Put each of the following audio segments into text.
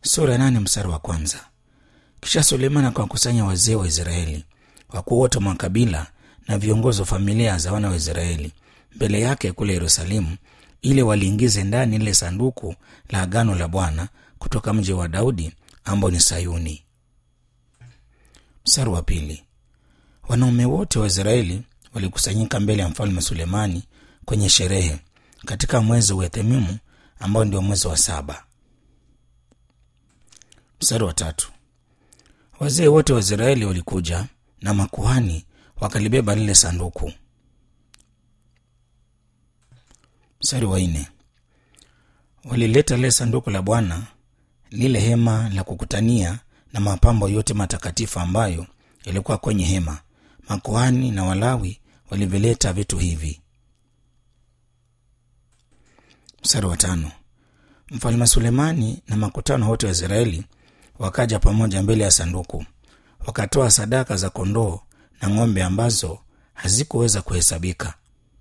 Sura 8 mstari wa kwanza. Kisha Sulemani akawakusanya wazee wa Israeli, wakuu wote wa makabila na viongozi wa familia za wana wa Israeli mbele yake kule Yerusalemu, ili waliingize ndani ile sanduku la agano la Bwana kutoka mji wa Daudi ambao ni Sayuni. Mstari wa pili. Wanaume wote wa Israeli walikusanyika mbele ya mfalme Sulemani kwenye sherehe katika mwezi wa Ethemimu ambao ndio mwezi wa 7. Mstari wa 3. Wazee wote wa Israeli walikuja na makuhani wakalibeba lile sanduku. Mstari wa 4. Walileta lile sanduku la Bwana, lile hema la kukutania na mapambo yote matakatifu ambayo yalikuwa kwenye hema. Makuhani na Walawi walivileta vitu hivi. Mstari wa 5. Mfalme Sulemani na makutano wote wa Israeli wakaja pamoja mbele ya sanduku, wakatoa sadaka za kondoo na ng'ombe ambazo hazikuweza kuhesabika.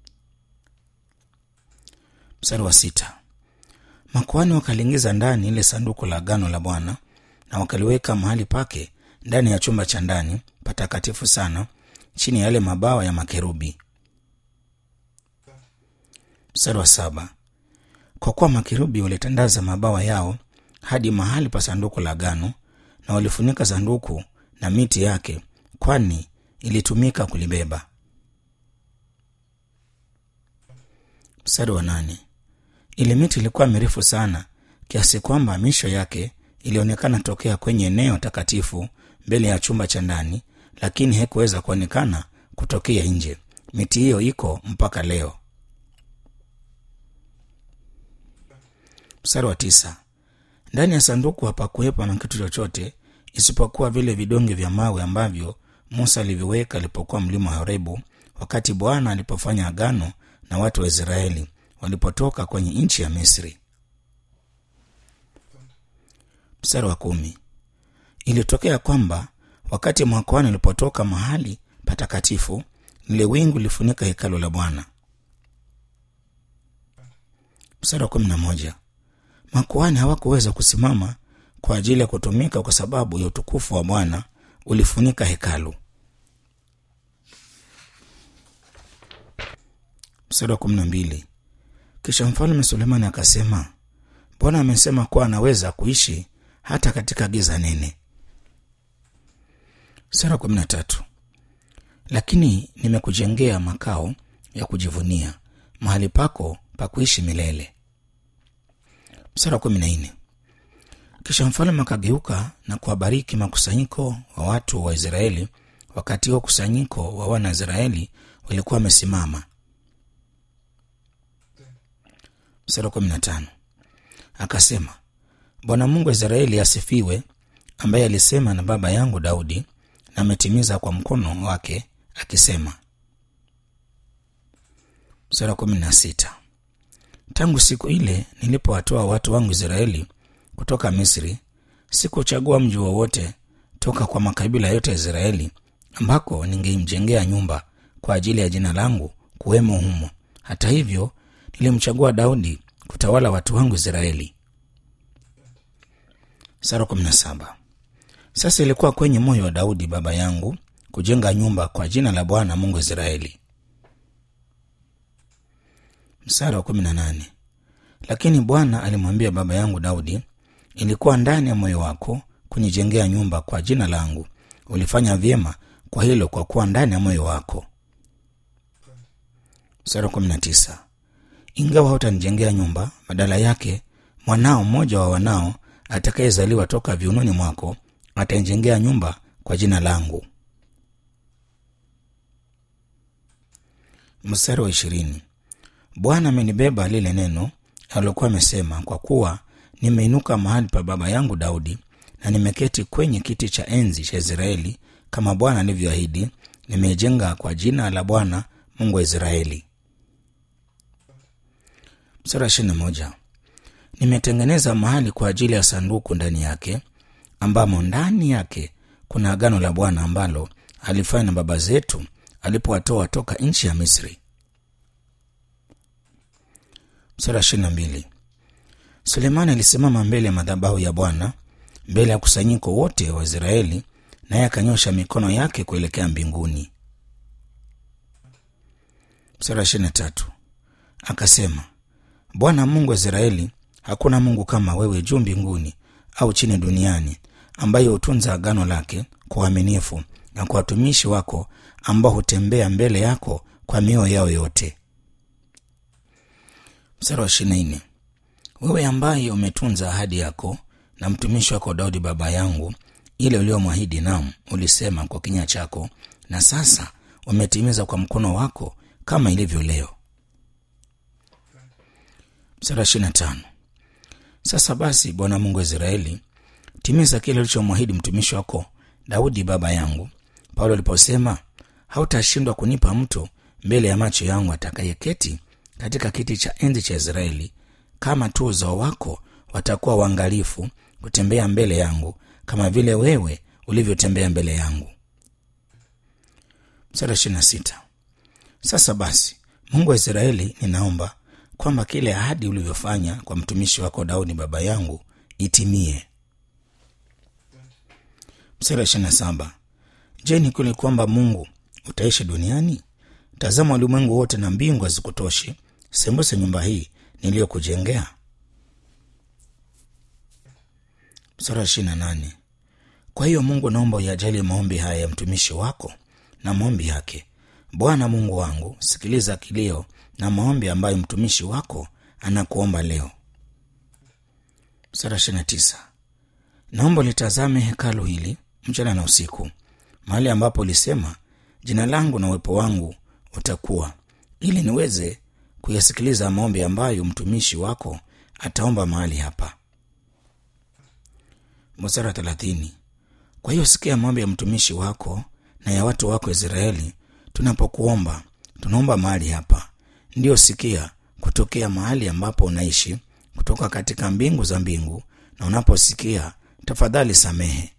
Mstari wa 6. Makuhani wakaliingiza ndani ile sanduku la agano la Bwana na wakaliweka mahali pake ndani ya chumba cha ndani patakatifu sana, chini ya yale mabawa ya makerubi. Mstari wa 7. Kwa kuwa makerubi walitandaza mabawa yao hadi mahali pa sanduku la agano, na walifunika sanduku na miti yake, kwani ilitumika kulibeba. Mstari wa 8. Ile miti ilikuwa mirefu sana kiasi kwamba misho yake ilionekana tokea kwenye eneo takatifu mbele ya chumba cha ndani, lakini haikuweza kuonekana kutokea nje. Miti hiyo iko mpaka leo. Mstari wa 9. Ndani ya sanduku hapakuwepo na kitu chochote isipokuwa vile vidonge vya mawe ambavyo Musa aliviweka alipokuwa mlima Horebu, wakati Bwana alipofanya agano na watu wa Israeli walipotoka kwenye nchi ya Misri. Mstari wa 10. Ilitokea kwamba wakati makuhani walipotoka mahali patakatifu, lile wingu lifunika hekalu la Bwana. Mstari wa 11. Makuhani hawakuweza kusimama kwa ajili ya kutumika kwa sababu ya utukufu wa Bwana ulifunika hekalu. Mstari wa 12. Kisha mfalme Sulemani akasema, Bwana amesema kuwa anaweza kuishi hata katika giza nene. Mstari wa 13. Lakini nimekujengea makao ya kujivunia, mahali pako pa kuishi milele. Mstari wa 14. Kisha mfalme akageuka na kuwabariki makusanyiko wa watu wa Israeli, wakati huo kusanyiko wa wana Israeli walikuwa wamesimama. Mstari wa 15. Akasema, Bwana Mungu wa Israeli asifiwe, ambaye alisema na baba yangu Daudi na ametimiza kwa mkono wake akisema. Mstari wa 16. Tangu siku ile nilipowatoa watu wangu Israeli kutoka Misri, sikuchagua mji wowote toka kwa makabila yote ya Israeli ambako ningeimjengea nyumba kwa ajili ya jina langu kuwemo humo. Hata hivyo nilimchagua Daudi kutawala watu wangu Israeli. Mstari wa 17. Sasa ilikuwa kwenye moyo wa Daudi baba yangu kujenga nyumba kwa jina la Bwana Mungu wa Israeli. Mstari wa 18. Lakini Bwana alimwambia baba yangu Daudi, ilikuwa ndani ya moyo wako kunijengea nyumba kwa jina langu. Ulifanya vyema kwa hilo, kwa kuwa ndani ya moyo wako. Mstari wa 19. Ingawa hutanijengea nyumba, badala yake mwanao mmoja wa wanao atakayezaliwa toka viunoni mwako atanijengea nyumba kwa jina langu. Mstari wa 20. Bwana amenibeba lile neno alilokuwa amesema, kwa kuwa nimeinuka mahali pa baba yangu Daudi na nimeketi kwenye kiti cha enzi cha Israeli kama Bwana alivyoahidi. Nimejenga kwa jina la Bwana Mungu wa Israeli. Mstari wa 21. Nimetengeneza mahali kwa ajili ya sanduku ndani yake, ambamo ndani yake kuna agano la Bwana ambalo alifanya na baba zetu alipowatoa toka nchi ya Misri. Mstari wa 22. Sulemani alisimama mbele ya madhabahu ya Bwana mbele ya kusanyiko wote wa Israeli, naye akanyosha mikono yake kuelekea mbinguni. Mstari 23. Akasema, Bwana Mungu wa Israeli, hakuna Mungu kama wewe juu mbinguni au chini duniani, ambaye hutunza agano lake kwa uaminifu na kwa watumishi wako ambao hutembea mbele yako kwa mioyo yao yote. Mstari wa 24. Wewe ambaye umetunza ahadi yako na mtumishi wako Daudi baba yangu, ile uliyomwahidi, naam, ulisema kwa kinywa chako, na sasa umetimiza kwa mkono wako kama ilivyo leo. Mstari wa 25. Sasa basi, Bwana Mungu wa Israeli, timiza kile ulichomwahidi mtumishi wako Daudi baba yangu Paulo aliposema, hautashindwa kunipa mtu mbele ya macho yangu atakayeketi katika kiti cha enzi cha Israeli, kama tu uzao wako watakuwa waangalifu kutembea mbele yangu kama vile wewe ulivyotembea mbele yangu. Mstari 26. Sasa basi, Mungu wa Israeli, ninaomba kwamba kile ahadi ulivyofanya kwa mtumishi wako Daudi baba yangu itimie. Mstari 27. Je, ni kweli kwamba Mungu utaishi duniani? Tazama, ulimwengu wote na mbingu hazikutoshi sembuse nyumba hii niliyokujengea. Mstari 28. Kwa hiyo Mungu, naomba uyajalie maombi haya ya mtumishi wako na maombi yake. Bwana Mungu wangu, sikiliza kilio na maombi ambayo mtumishi wako anakuomba leo. Mstari 29. Naomba litazame hekalu hili mchana na usiku, mahali ambapo ulisema jina langu na uwepo wangu utakuwa, ili niweze kuyasikiliza maombi ambayo mtumishi wako ataomba mahali hapa. Mstari 30. Kwa hiyo sikia maombi ya mtumishi wako na ya watu wako Israeli tunapokuomba, tunaomba mahali hapa. Ndiyo, sikia kutokea mahali ambapo unaishi, kutoka katika mbingu za mbingu, na unaposikia tafadhali samehe.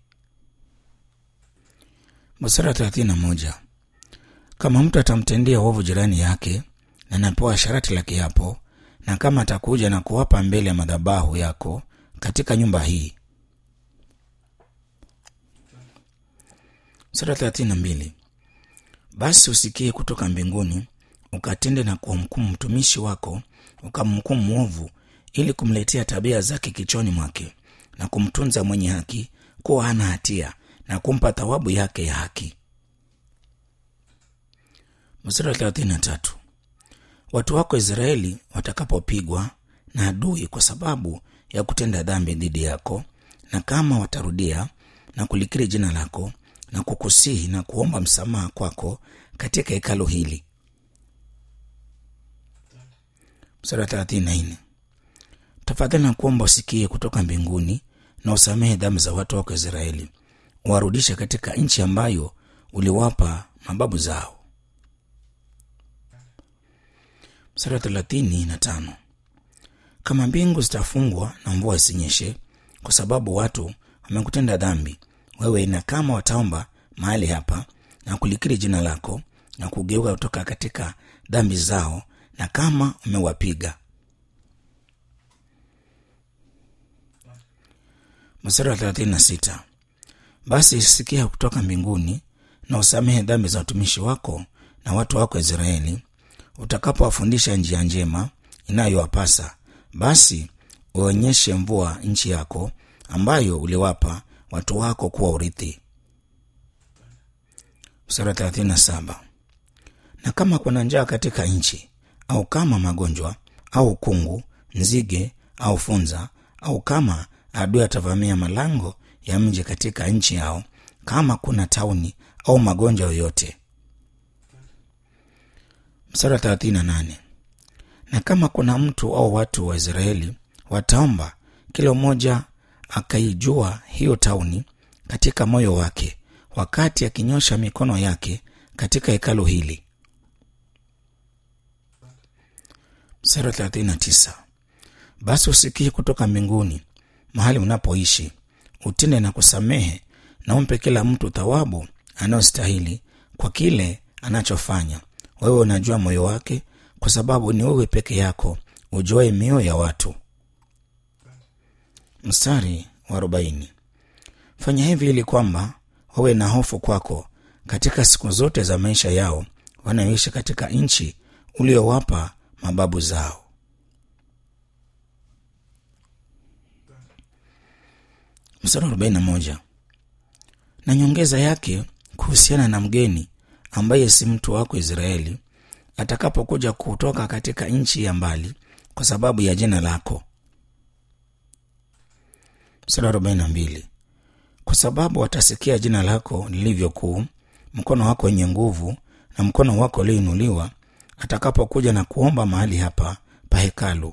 Mstari 31. Kama mtu atamtendea uovu jirani yake na anapewa sharti la kiapo, na kama atakuja na kuwapa mbele ya madhabahu yako katika nyumba hii. Mstari 32. Basi usikie kutoka mbinguni, ukatende na kumhukumu mtumishi wako, ukamhukumu mwovu, ili kumletea tabia zake kichwani mwake, na kumtunza mwenye haki kuwa hana hatia, na kumpa thawabu yake ya haki. Mstari 33. Watu wako Israeli watakapopigwa na adui kwa sababu ya kutenda dhambi dhidi yako, na kama watarudia na kulikiri jina lako na kukusihi na kuomba msamaha kwako katika hekalu hili. Mstari 34. Tafadhali na kuomba usikie kutoka mbinguni na usamehe dhambi za watu wako Israeli, uwarudishe katika nchi ambayo uliwapa mababu zao. Mstari 35. Kama mbingu zitafungwa na mvua isinyeshe kwa sababu watu wamekutenda dhambi wewe, na kama wataomba mahali hapa na kulikiri jina lako na kugeuka kutoka katika dhambi zao, na kama umewapiga. Mstari 36. Basi sikia kutoka mbinguni na usamehe dhambi za watumishi wako na watu wako Israeli, utakapowafundisha njia njema inayowapasa, basi uonyeshe mvua nchi yako ambayo uliwapa watu wako kuwa urithi. Mstari 37. Na kama kuna njaa katika nchi, au kama magonjwa au ukungu, nzige au funza, au kama adui atavamia malango ya mji katika nchi yao, kama kuna tauni au magonjwa yoyote. Mstari 38. Na kama kuna mtu au watu wa Israeli wataomba, kila mmoja akaijua hiyo tauni katika moyo wake, wakati akinyosha mikono yake katika hekalu hili. Mstari 39. Basi usikie kutoka mbinguni mahali unapoishi, utende na kusamehe, na umpe kila mtu thawabu anayostahili kwa kile anachofanya. Wewe unajua moyo wake, kwa sababu ni wewe peke yako ujuaye mioyo ya watu. Mstari wa 40. Fanya hivi ili kwamba wawe na hofu kwako katika siku zote za maisha yao wanayoishi katika nchi uliowapa mababu zao. Mstari 41. Na nyongeza yake kuhusiana na mgeni ambaye si mtu wako Israeli atakapokuja kutoka katika nchi ya mbali kwa sababu ya jina lako. Mstari 42. Kwa sababu watasikia jina lako lilivyokuu, mkono wako wenye nguvu na mkono wako ulioinuliwa, atakapokuja na kuomba mahali hapa pa hekalu.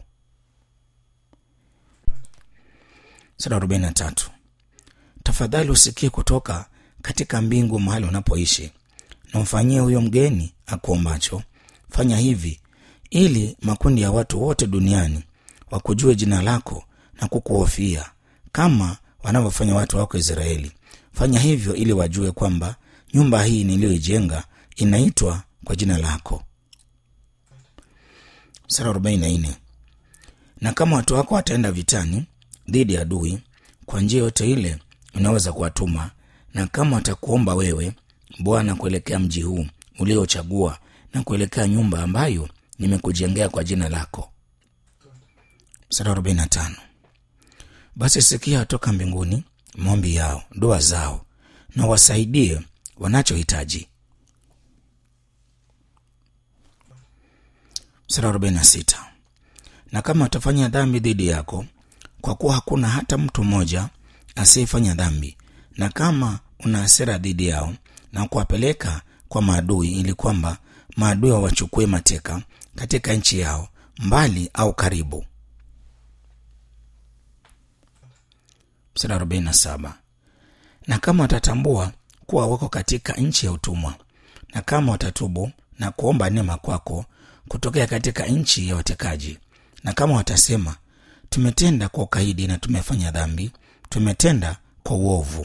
Mstari 43. Tafadhali usikie kutoka katika mbingu mahali unapoishi, na umfanyie huyo mgeni akuombacho. Fanya hivi ili makundi ya watu wote duniani wakujue jina lako na kukuhofia kama wanavyofanya watu wako Israeli. Fanya hivyo ili wajue kwamba nyumba hii niliyoijenga inaitwa kwa jina lako. Sura 44. Na kama watu wako wataenda vitani dhidi ya adui kwa njia yote ile unaweza kuwatuma, na kama watakuomba wewe Bwana kuelekea mji huu uliochagua na kuelekea nyumba ambayo nimekujengea kwa jina lako. Sura 45. Basi sikia toka mbinguni maombi yao, dua zao, na wasaidie wanachohitaji. Sura 46. Na kama watafanya dhambi dhidi yako, kwa kuwa hakuna hata mtu mmoja asiyefanya dhambi, na kama una hasira dhidi yao na kuwapeleka kwa maadui ili kwamba maadui wachukue mateka katika nchi yao mbali au karibu. Mstari 47. Na kama watatambua kuwa wako katika nchi ya utumwa, na kama watatubu na kuomba neema kwako kutokea katika nchi ya watekaji, na kama watasema tumetenda kwa ukaidi na tumefanya dhambi, tumetenda kwa uovu.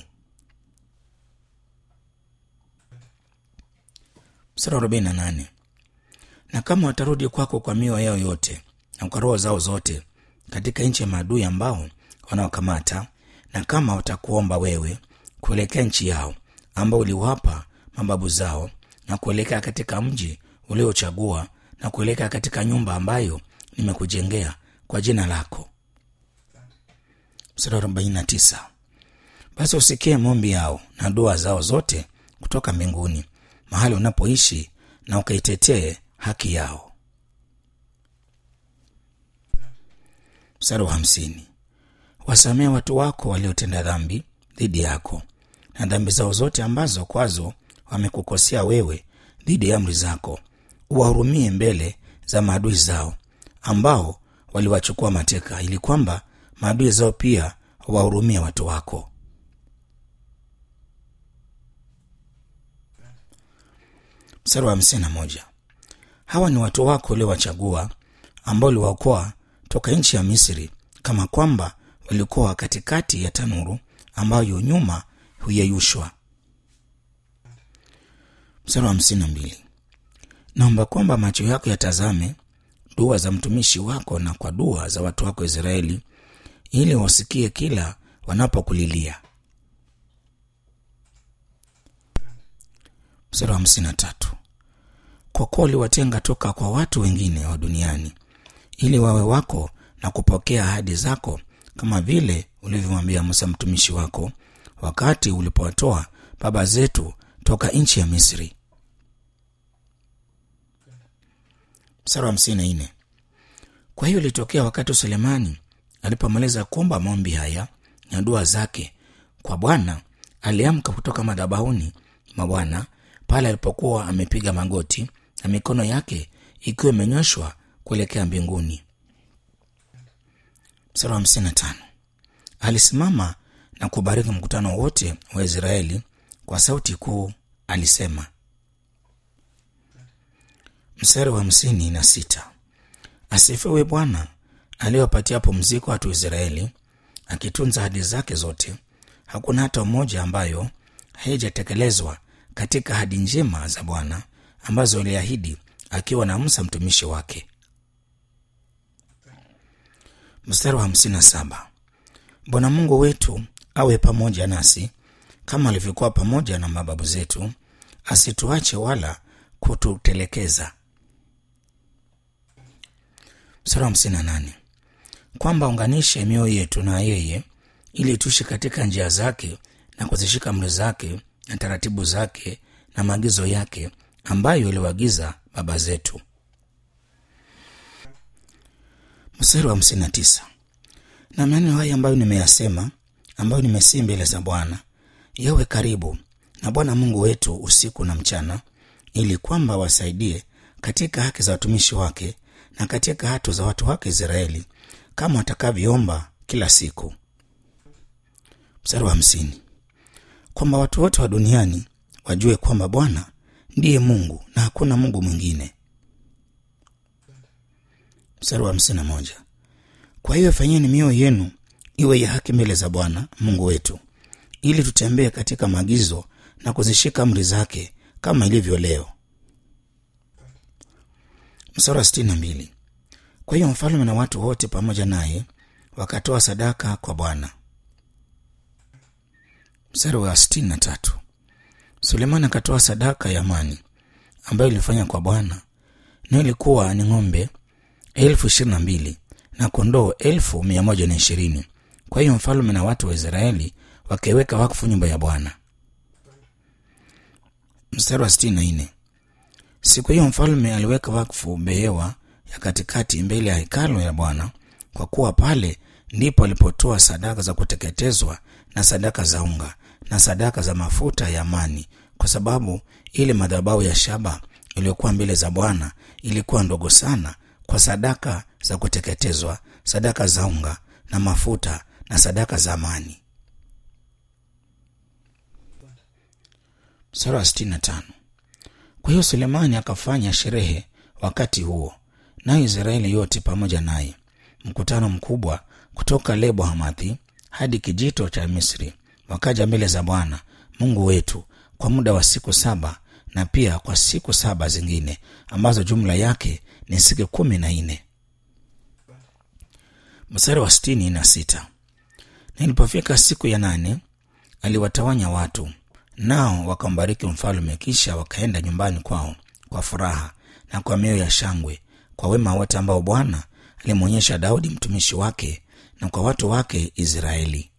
Mstari 48. Na kama watarudi kwako kwa mioyo yao yote na kwa roho zao zote katika nchi ya maadui ambao wanaokamata, na kama watakuomba wewe kuelekea nchi yao ambao uliwapa mababu zao, na kuelekea katika mji uliochagua, na kuelekea katika nyumba ambayo nimekujengea kwa jina lako. Mstari 49. Basi usikie maombi yao na dua zao zote kutoka mbinguni mahali unapoishi, na ukaitetee haki yao. Mstari 50. Wasamee watu wako waliotenda dhambi dhidi yako, na dhambi zao zote ambazo kwazo wamekukosea wewe dhidi ya amri zako. Uwahurumie mbele za maadui zao ambao waliwachukua mateka, ili kwamba maadui zao pia wahurumie watu wako. Mstari wa 51. Hawa ni watu wako uliowachagua, ambao uliwaokoa toka nchi ya Misri, kama kwamba walikuwa katikati ya tanuru ambayo nyuma huyeyushwa. Mstari wa 52. Naomba kwamba macho yako yatazame dua za mtumishi wako na kwa dua za watu wako Israeli, ili wasikie kila wanapokulilia. Mstari wa 53. Kwa kuwa uliwatenga toka kwa watu wengine wa duniani, ili wawe wako na kupokea ahadi zako, kama vile ulivyomwambia Musa mtumishi wako wakati ulipowatoa baba zetu toka nchi ya Misri. Mstari wa 54. Kwa hiyo ilitokea wakati Sulemani alipomaliza kuomba maombi haya na dua zake kwa Bwana, aliamka kutoka madhabahuni mwa Bwana pale alipokuwa amepiga magoti na mikono yake ikiwa imenyoshwa kuelekea mbinguni. Mstari wa 55. Alisimama na kubariki mkutano wote wa Israeli kwa sauti kuu, alisema. Mstari wa 56. Asifiwe Bwana aliyewapatia pumziko watu wa Israeli, akitunza ahadi zake zote. Hakuna hata mmoja ambayo haijatekelezwa katika ahadi njema za Bwana ambazo aliahidi akiwa na Musa mtumishi wake. Mstari wa 57. Bwana Mungu wetu awe pamoja nasi kama alivyokuwa pamoja na mababu zetu, asituache wala kututelekeza. Mstari wa 58, kwamba unganishe mioyo yetu na yeye, ili tuishi katika njia zake na kuzishika amri zake na taratibu zake na maagizo yake ambayo aliwaagiza baba zetu. Mstari wa 59, na maneno haya ambayo nimeyasema, ambayo nimesihi mbele za Bwana, yawe karibu na Bwana Mungu wetu usiku na mchana, ili kwamba wasaidie katika haki za watumishi wake na katika haki za watu wake Israeli, kama watakavyoomba kila siku. Mstari wa 50, kwamba watu wote wa duniani wajue kwamba Bwana ndiye Mungu na hakuna Mungu mwingine. Mstari wa 51, kwa hiyo fanyeni mioyo yenu iwe ya haki mbele za Bwana Mungu wetu, ili tutembee katika maagizo na kuzishika amri zake kama ilivyo leo. Mstari wa 62, kwa hiyo mfalme na watu wote pamoja naye wakatoa sadaka kwa Bwana. Mstari wa 63, Sulemani akatoa sadaka ya amani ambayo ilifanya kwa Bwana, na ilikuwa ni ng'ombe 22,000 na kondoo 120,000. Kwa hiyo mfalme na watu wa Israeli wakaweka wakfu nyumba ya Bwana. Mstari wa 64, siku hiyo mfalme aliweka wakfu behewa ya katikati mbele ya hekalu ya Bwana, kwa kuwa pale ndipo alipotoa sadaka za kuteketezwa na sadaka za unga na sadaka za mafuta ya amani, kwa sababu ile madhabahu ya shaba iliyokuwa mbele za Bwana ilikuwa ndogo sana kwa sadaka za kuteketezwa, sadaka za unga na mafuta na sadaka za amani. Mstari wa 65, kwa hiyo Sulemani akafanya sherehe wakati huo, na Israeli yote pamoja naye, mkutano mkubwa kutoka Lebo Hamathi hadi kijito cha Misri, wakaja mbele za Bwana Mungu wetu kwa muda wa siku 7, na pia kwa siku 7 zingine ambazo jumla yake ni siku 14. Mstari wa 66, na ilipofika siku ya 8 aliwatawanya watu, nao wakambariki mfalme, kisha wakaenda nyumbani kwao kwa furaha na kwa mioyo ya shangwe, kwa wema wote ambao Bwana alimwonyesha Daudi mtumishi wake na kwa watu wake Israeli.